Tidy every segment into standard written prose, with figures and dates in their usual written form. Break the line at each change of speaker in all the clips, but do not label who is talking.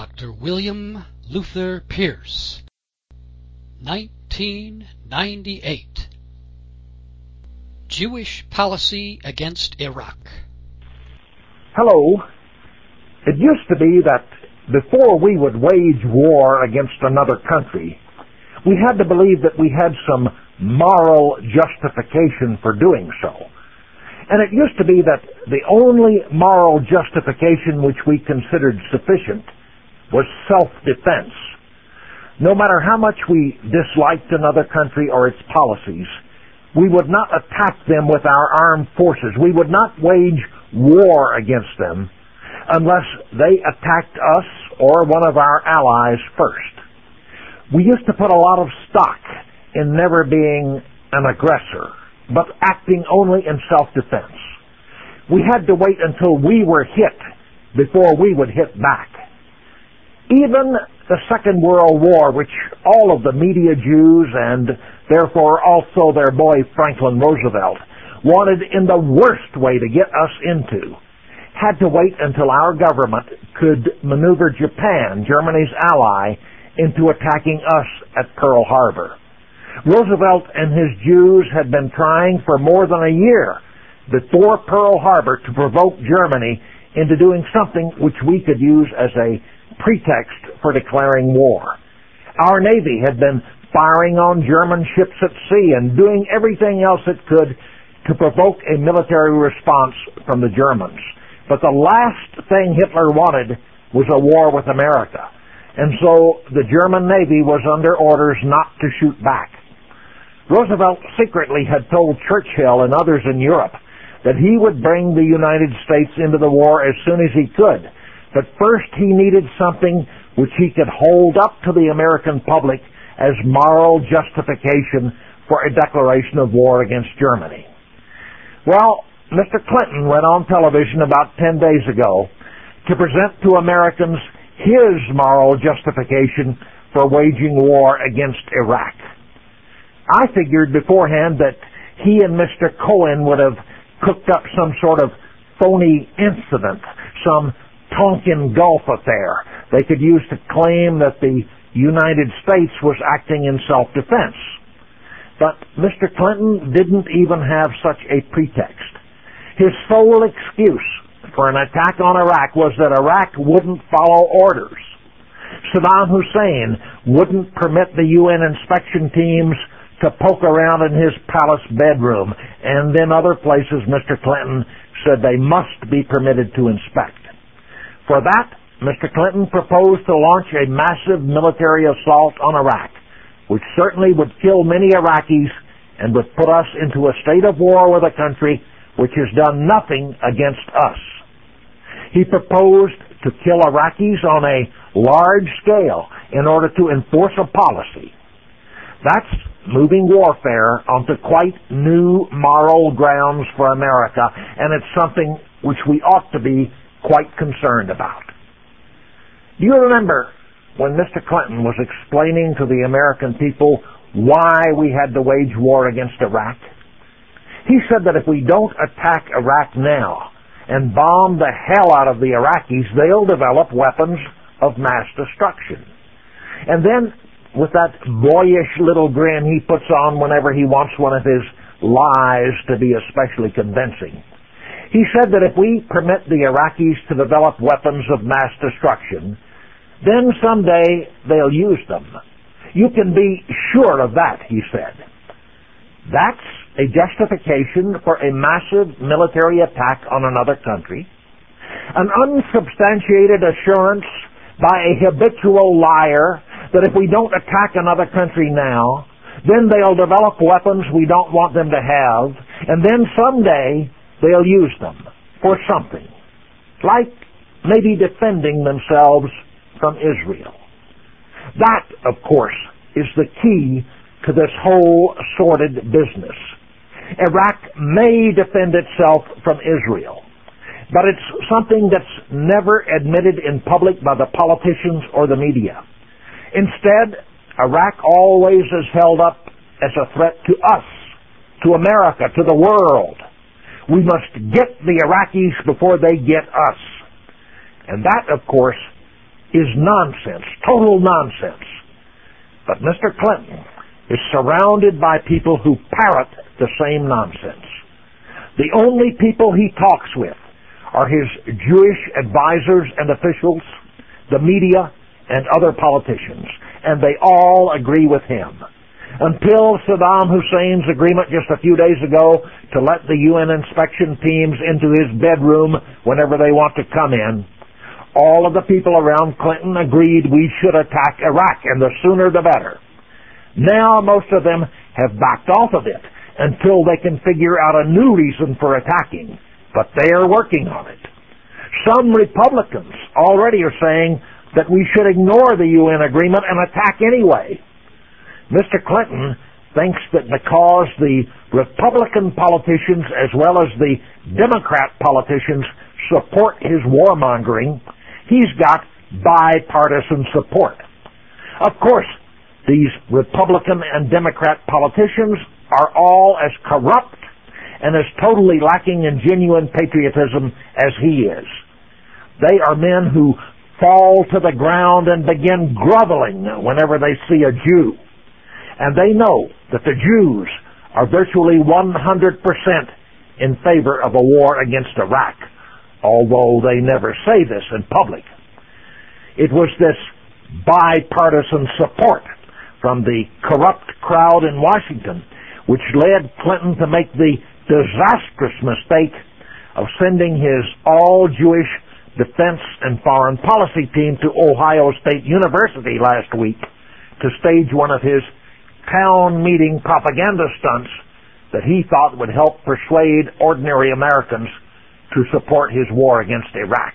Dr. William Luther Pierce, 1998. Jewish Policy Against Iraq.
Hello. It used to be that before we would wage war against another country, we had to believe that we had some moral justification for doing so. And it used to be that the only moral justification which we considered sufficient was self-defense. No matter how much we disliked another country or its policies, we would not attack them with our armed forces. We would not wage war against them unless they attacked us or one of our allies first. We used to put a lot of stock in never being an aggressor, but acting only in self-defense. We had to wait until we were hit before we would hit back. Even the Second World War, which all of the media Jews and therefore also their boy Franklin Roosevelt wanted in the worst way to get us into, had to wait until our government could maneuver Japan, Germany's ally, into attacking us at Pearl Harbor. Roosevelt and his Jews had been trying for more than a year before Pearl Harbor to provoke Germany into doing something which we could use as a pretext for declaring war. Our Navy had been firing on German ships at sea and doing everything else it could to provoke a military response from the Germans. But the last thing Hitler wanted was a war with America. And so the German Navy was under orders not to shoot back. Roosevelt secretly had told Churchill and others in Europe that he would bring the United States into the war as soon as he could. But first he needed something which he could hold up to the American public as moral justification for a declaration of war against Germany. Well, Mr. Clinton went on television about 10 days ago to present to Americans his moral justification for waging war against Iraq. I figured beforehand that he and Mr. Cohen would have cooked up some sort of phony incident, some Tonkin Gulf affair they could use to claim that the United States was acting in self-defense. But Mr. Clinton didn't even have such a pretext. His sole excuse for an attack on Iraq was that Iraq wouldn't follow orders. Saddam Hussein wouldn't permit the UN inspection teams to poke around in his palace bedroom, and then other places Mr. Clinton said they must be permitted to inspect. For that, Mr. Clinton proposed to launch a massive military assault on Iraq, which certainly would kill many Iraqis and would put us into a state of war with a country which has done nothing against us. He proposed to kill Iraqis on a large scale in order to enforce a policy. That's moving warfare onto quite new moral grounds for America, and it's something which we ought to be quite concerned about. Do you remember when Mr. Clinton was explaining to the American people why we had to wage war against Iraq? He said that if we don't attack Iraq now and bomb the hell out of the Iraqis, they'll develop weapons of mass destruction. And then, with that boyish little grin he puts on whenever he wants one of his lies to be especially convincing, he said that if we permit the Iraqis to develop weapons of mass destruction, then someday they'll use them. You can be sure of that, he said. That's a justification for a massive military attack on another country, an unsubstantiated assurance by a habitual liar that if we don't attack another country now, then they'll develop weapons we don't want them to have, and then someday they'll use them for something, like maybe defending themselves from Israel. That, of course, is the key to this whole sordid business. Iraq may defend itself from Israel, but it's something that's never admitted in public by the politicians or the media. Instead, Iraq always is held up as a threat to us, to America, to the world. We must get the Iraqis before they get us. And that, of course, is nonsense, total nonsense. But Mr. Clinton is surrounded by people who parrot the same nonsense. The only people he talks with are his Jewish advisors and officials, the media, and other politicians, and they all agree with him. Until Saddam Hussein's agreement just a few days ago to let the UN inspection teams into his bedroom whenever they want to come in, all of the people around Clinton agreed we should attack Iraq, and the sooner the better. Now most of them have backed off of it until they can figure out a new reason for attacking, but they are working on it. Some Republicans already are saying that we should ignore the UN agreement and attack anyway. Mr. Clinton thinks that because the Republican politicians as well as the Democrat politicians support his warmongering, he's got bipartisan support. Of course, these Republican and Democrat politicians are all as corrupt and as totally lacking in genuine patriotism as he is. They are men who fall to the ground and begin groveling whenever they see a Jew. And they know that the Jews are virtually 100% in favor of a war against Iraq, although they never say this in public. It was this bipartisan support from the corrupt crowd in Washington which led Clinton to make the disastrous mistake of sending his all-Jewish defense and foreign policy team to Ohio State University last week to stage one of his town meeting propaganda stunts that he thought would help persuade ordinary Americans to support his war against Iraq.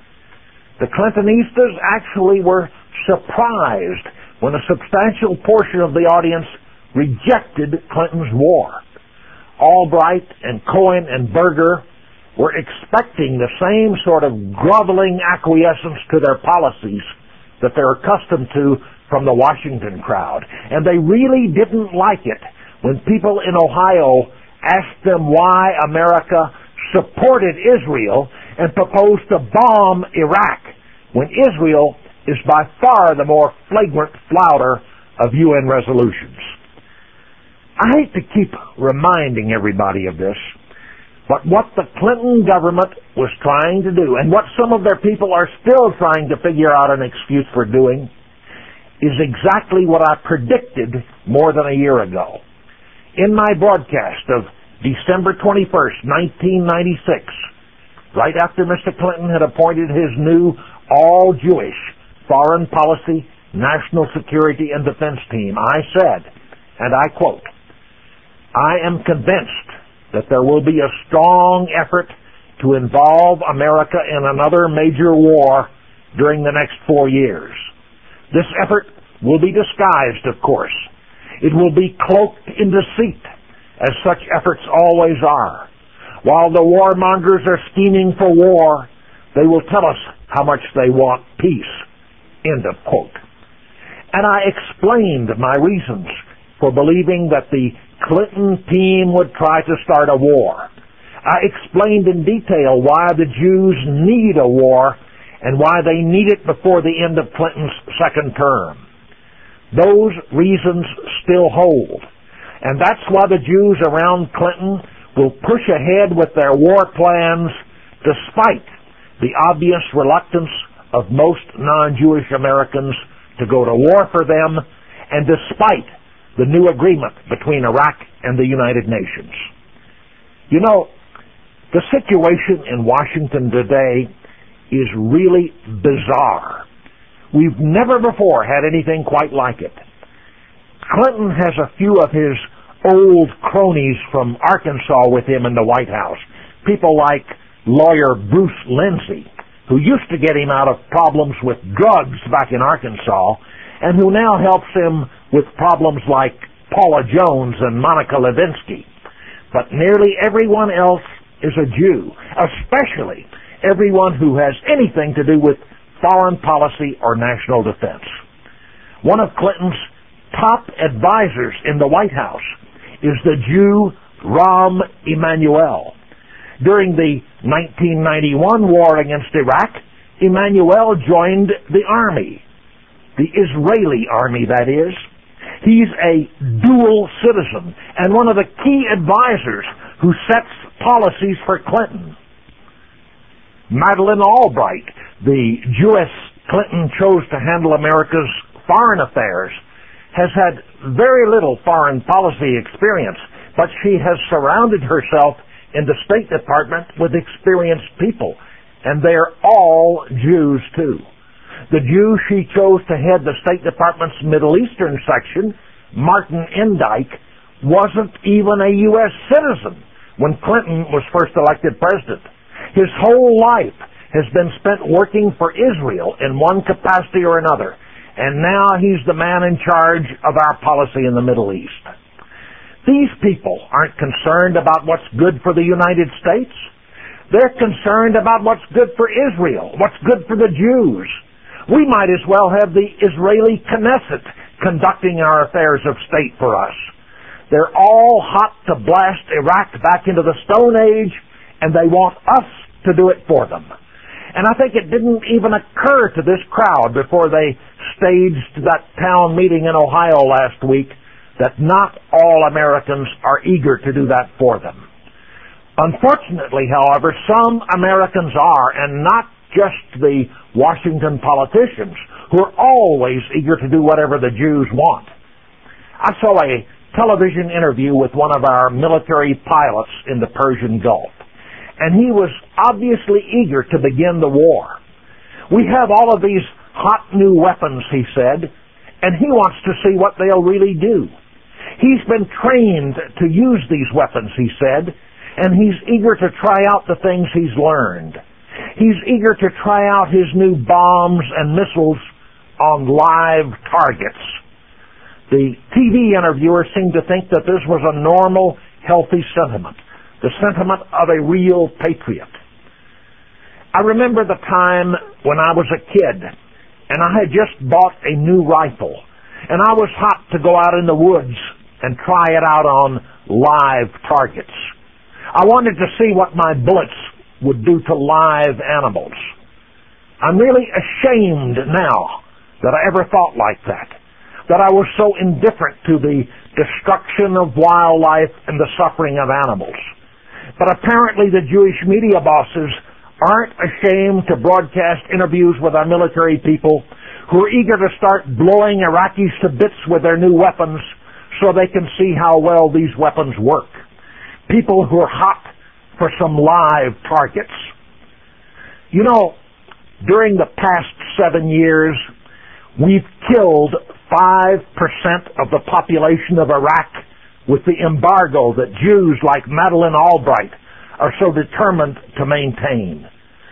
The Clintonistas actually were surprised when a substantial portion of the audience rejected Clinton's war. Albright and Cohen and Berger were expecting the same sort of groveling acquiescence to their policies that they're accustomed to from the Washington crowd. And they really didn't like it when people in Ohio asked them why America supported Israel and proposed to bomb Iraq when Israel is by far the more flagrant flouter of UN resolutions. I hate to keep reminding everybody of this, but what the Clinton government was trying to do, and what some of their people are still trying to figure out an excuse for doing, is exactly what I predicted more than a year ago. In my broadcast of December 21st, 1996, right after Mr. Clinton had appointed his new all-Jewish foreign policy, national security, and defense team, I said, and I quote, "I am convinced that there will be a strong effort to involve America in another major war during the next 4 years. This effort will be disguised, of course. It will be cloaked in deceit, as such efforts always are. While the warmongers are scheming for war, they will tell us how much they want peace." End of quote. And I explained my reasons for believing that the Clinton team would try to start a war. I explained in detail why the Jews need a war and why they need it before the end of Clinton's second term. Those reasons still hold. And that's why the Jews around Clinton will push ahead with their war plans despite the obvious reluctance of most non-Jewish Americans to go to war for them, and despite the new agreement between Iraq and the United Nations. You know, the situation in Washington today is really bizarre. We've never before had anything quite like it. Clinton has a few of his old cronies from Arkansas with him in the White House. People like lawyer Bruce Lindsay, who used to get him out of problems with drugs back in Arkansas, and who now helps him with problems like Paula Jones and Monica Lewinsky. But nearly everyone else is a Jew, especially everyone who has anything to do with foreign policy or national defense. One of Clinton's top advisors in the White House is the Jew Rahm Emanuel. During the 1991 war against Iraq, Emmanuel joined the army, the Israeli army, that is. He's a dual citizen and one of the key advisors who sets policies for Clinton. Madeleine Albright, the Jewess Clinton chose to handle America's foreign affairs, has had very little foreign policy experience, but she has surrounded herself in the State Department with experienced people, and they're all Jews too. The Jew she chose to head the State Department's Middle Eastern section, Martin Indyke, wasn't even a U.S. citizen when Clinton was first elected president. His whole life has been spent working for Israel in one capacity or another, and now he's the man in charge of our policy in the Middle East. These people aren't concerned about what's good for the United States. They're concerned about what's good for Israel, what's good for the Jews. We might as well have the Israeli Knesset conducting our affairs of state for us. They're all hot to blast Iraq back into the Stone Age, and they want us to do it for them. And I think it didn't even occur to this crowd before they staged that town meeting in Ohio last week that not all Americans are eager to do that for them. Unfortunately, however, some Americans are, and not just the Washington politicians, who are always eager to do whatever the Jews want. I saw a television interview with one of our military pilots in the Persian Gulf, and he was obviously eager to begin the war. We have all of these hot new weapons, he said, and he wants to see what they'll really do. He's been trained to use these weapons, he said, and he's eager to try out the things he's learned. He's eager to try out his new bombs and missiles on live targets. The TV interviewer seemed to think that this was a normal, healthy sentiment, the sentiment of a real patriot. I remember the time when I was a kid, and I had just bought a new rifle, and I was hot to go out in the woods and try it out on live targets. I wanted to see what my bullets would do to live animals. I'm really ashamed now that I ever thought like that I was so indifferent to the destruction of wildlife and the suffering of animals. But apparently the Jewish media bosses aren't ashamed to broadcast interviews with our military people who are eager to start blowing Iraqis to bits with their new weapons so they can see how well these weapons work. People who are hot for some live targets. You know, during the past 7 years, we've killed 5% of the population of Iraq with the embargo that Jews like Madeleine Albright are so determined to maintain.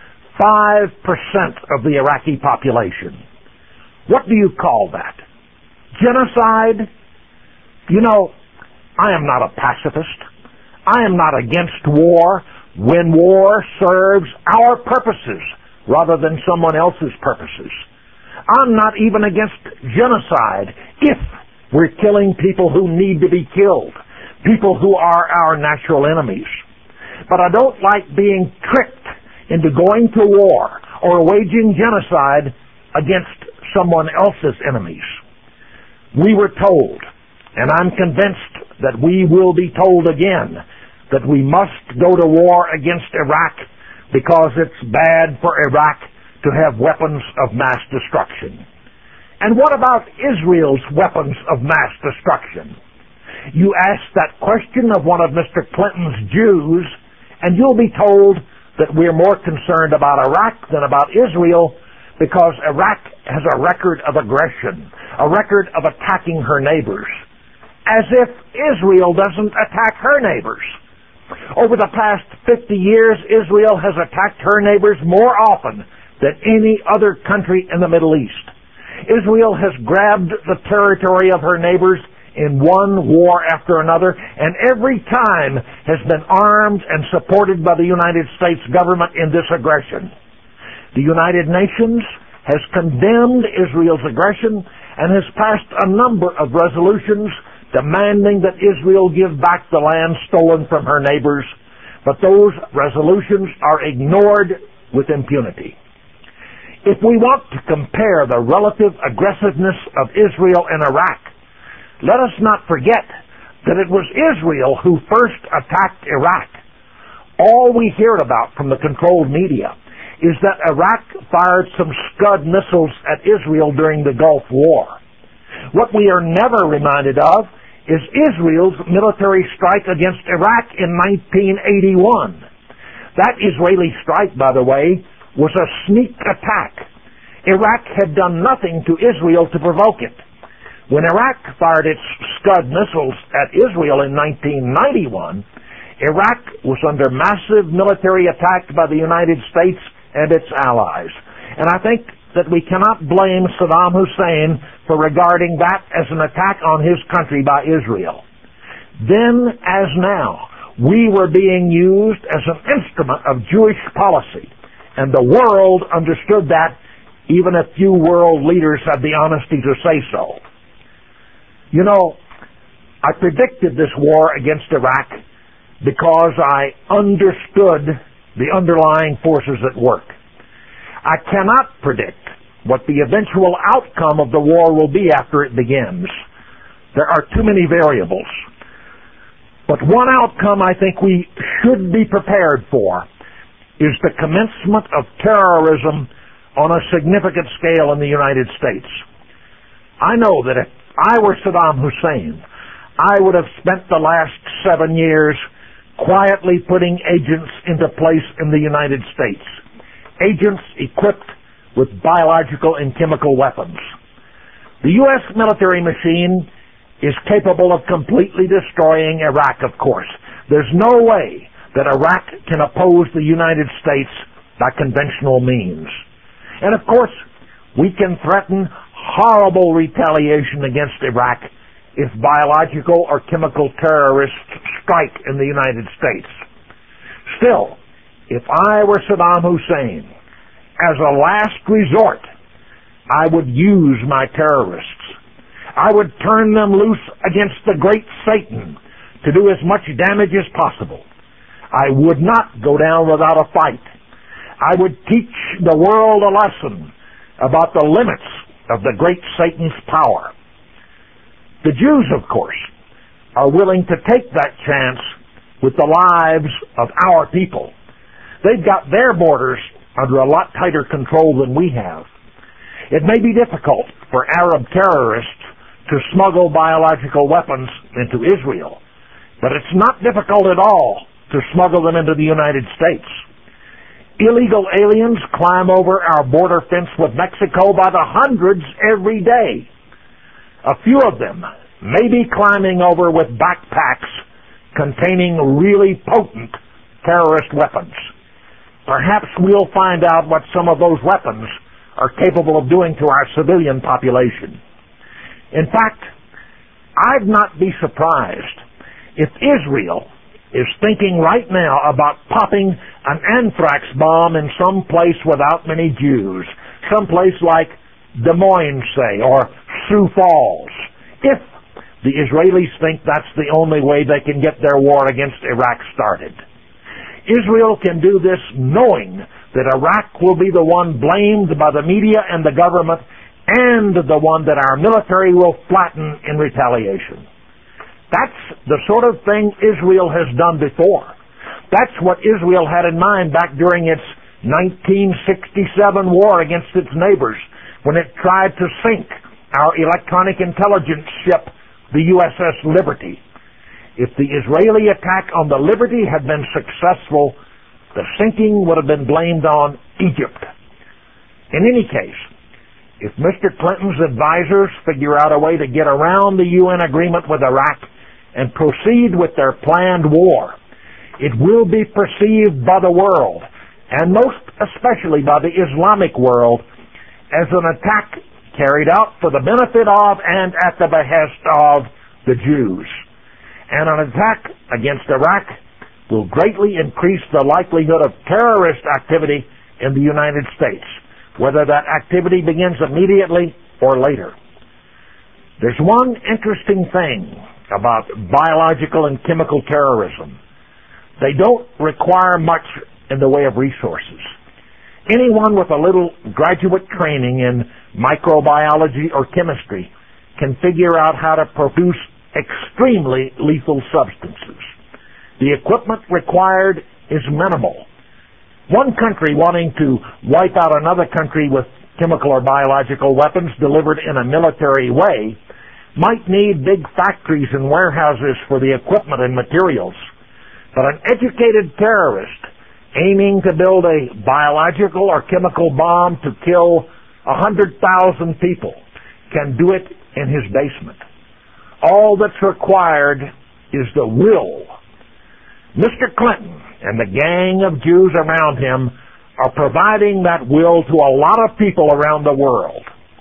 5% of the Iraqi population. What do you call that? Genocide? You know, I am not a pacifist. I am not against war when war serves our purposes rather than someone else's purposes. I'm not even against genocide if we're killing people who need to be killed, people who are our natural enemies. But I don't like being tricked into going to war or waging genocide against someone else's enemies. We were told, and I'm convinced that we will be told again, that we must go to war against Iraq because it's bad for Iraq to have weapons of mass destruction. And what about Israel's weapons of mass destruction? You ask that question of one of Mr. Clinton's Jews, and you'll be told that we're more concerned about Iraq than about Israel because Iraq has a record of aggression, a record of attacking her neighbors, as if Israel doesn't attack her neighbors. Over the past 50 years, Israel has attacked her neighbors more often than any other country in the Middle East. Israel has grabbed the territory of her neighbors in one war after another, and every time has been armed and supported by the United States government in this aggression. The United Nations has condemned Israel's aggression and has passed a number of resolutions demanding that Israel give back the land stolen from her neighbors, but those resolutions are ignored with impunity. If we want to compare the relative aggressiveness of Israel and Iraq, let us not forget that it was Israel who first attacked Iraq. All we hear about from the controlled media is that Iraq fired some Scud missiles at Israel during the Gulf War. What we are never reminded of is Israel's military strike against Iraq in 1981. That Israeli strike, by the way, was a sneak attack. Iraq had done nothing to Israel to provoke it. When Iraq fired its Scud missiles at Israel in 1991, Iraq was under massive military attack by the United States and its allies. And I think that we cannot blame Saddam Hussein for regarding that as an attack on his country by Israel. Then, as now, we were being used as an instrument of Jewish policy, and the world understood that. Even a few world leaders had the honesty to say so. You know, I predicted this war against Iraq because I understood the underlying forces at work. I cannot predict what the eventual outcome of the war will be after it begins. There are too many variables. But one outcome I think we should be prepared for is the commencement of terrorism on a significant scale in the United States. I know that if I were Saddam Hussein, I would have spent the last 7 years quietly putting agents into place in the United States. Agents equipped with biological and chemical weapons. The U.S. military machine is capable of completely destroying Iraq, of course. There's no way that Iraq can oppose the United States by conventional means. And of course, we can threaten horrible retaliation against Iraq if biological or chemical terrorists strike in the United States. Still, if I were Saddam Hussein, as a last resort, I would use my terrorists. I would turn them loose against the great Satan to do as much damage as possible. I would not go down without a fight. I would teach the world a lesson about the limits of the great Satan's power. The Jews, of course, are willing to take that chance with the lives of our people. They've got their borders under a lot tighter control than we have. It may be difficult for Arab terrorists to smuggle biological weapons into Israel, but it's not difficult at all to smuggle them into the United States. Illegal aliens climb over our border fence with Mexico by the hundreds every day. A few of them may be climbing over with backpacks containing really potent terrorist weapons. Perhaps we'll find out what some of those weapons are capable of doing to our civilian population. In fact, I'd not be surprised if Israel is thinking right now about popping an anthrax bomb in some place without many Jews, someplace like Des Moines, say, or Sioux Falls, if the Israelis think that's the only way they can get their war against Iraq started. Israel can do this knowing that Iraq will be the one blamed by the media and the government, and the one that our military will flatten in retaliation. That's the sort of thing Israel has done before. That's what Israel had in mind back during its 1967 war against its neighbors, when it tried to sink our electronic intelligence ship, the USS Liberty. If the Israeli attack on the Liberty had been successful, the sinking would have been blamed on Egypt. In any case, if Mr. Clinton's advisors figure out a way to get around the UN agreement with Iraq and proceed with their planned war, it will be perceived by the world, and most especially by the Islamic world, as an attack carried out for the benefit of and at the behest of the Jews. And an attack against Iraq will greatly increase the likelihood of terrorist activity in the United States, whether that activity begins immediately or later. There's one interesting thing about biological and chemical terrorism. They don't require much in the way of resources. Anyone with a little graduate training in microbiology or chemistry can figure out how to produce extremely lethal substances. The equipment required is minimal. One country wanting to wipe out another country with chemical or biological weapons delivered in a military way might need big factories and warehouses for the equipment and materials. But an educated terrorist aiming to build a biological or chemical bomb to kill 100,000 people can do it in his basement. All that's required is the will. Mr. Clinton and the gang of Jews around him are providing that will to a lot of people around the world.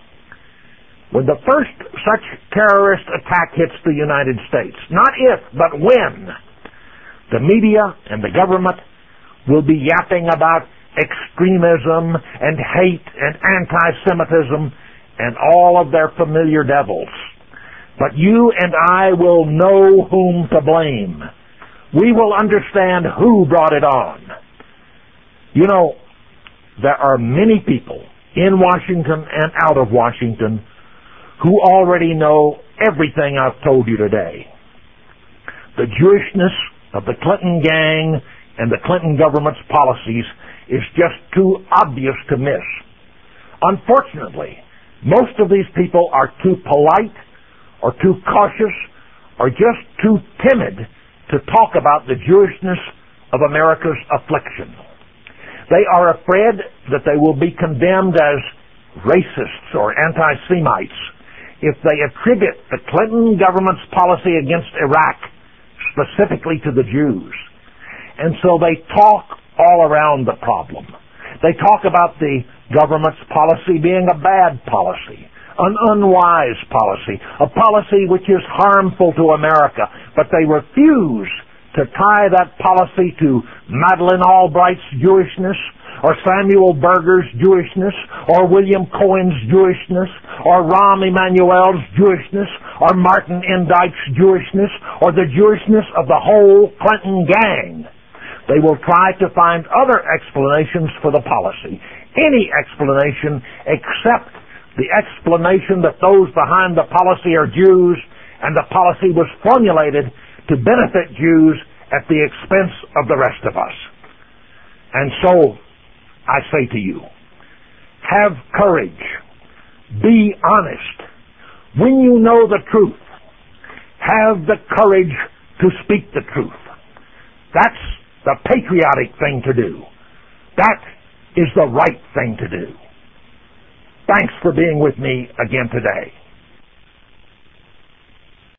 When the first such terrorist attack hits the United States, not if, but when, the media and the government will be yapping about extremism and hate and anti-Semitism and all of their familiar devils. But you and I will know whom to blame. We will understand who brought it on. You know, there are many people in Washington and out of Washington who already know everything I've told you today. The Jewishness of the Clinton gang and the Clinton government's policies is just too obvious to miss. Unfortunately, most of these people are too polite or too cautious or just too timid to talk about the Jewishness of America's affliction. They are afraid that they will be condemned as racists or anti-Semites if they attribute the Clinton government's policy against Iraq specifically to the Jews. And so they talk all around the problem. They talk about the government's policy being a bad policy, an unwise policy, a policy which is harmful to America, but they refuse to tie that policy to Madeleine Albright's Jewishness, or Samuel Berger's Jewishness, or William Cohen's Jewishness, or Rahm Emanuel's Jewishness, or Martin Indike's Jewishness, or the Jewishness of the whole Clinton gang. They will try to find other explanations for the policy, any explanation except the explanation that those behind the policy are Jews and the policy was formulated to benefit Jews at the expense of the rest of us. And so, I say to you, have courage. Be honest. When you know the truth, have the courage to speak the truth. That's the patriotic thing to do. That is the right thing to do. Thanks for being with me again today.